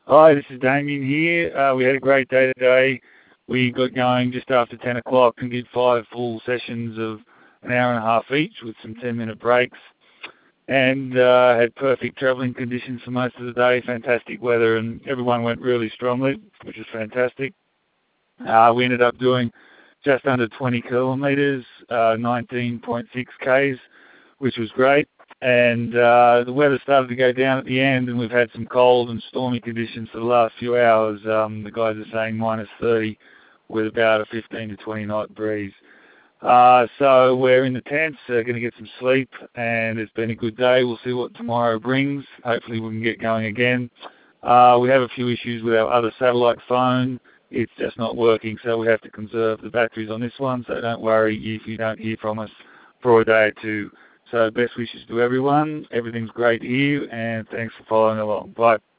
Hi, this is Damien here. We had a great day today. We got going just after 10 o'clock and did 5 full sessions of an hour and a half each with some 10-minute breaks. And had perfect travelling conditions for most of the day, fantastic weather, and everyone went really strongly, which was fantastic. We ended up doing just under 20 kilometres, 19.6 Ks, which was great. And the weather started to go down at the end, and we've had some cold and stormy conditions for the last few hours. The guys are saying minus 30 with about a 15 to 20 knot breeze. So we're in the tents, going to get some sleep, and it's been a good day. We'll see what tomorrow brings. Hopefully we can get going again. We have a few issues with our other satellite phone. It's just not working, so we have to conserve the batteries on this one, so don't worry if you don't hear from us for a day or two. So best wishes to everyone. Everything's great here, and thanks for following along. Bye.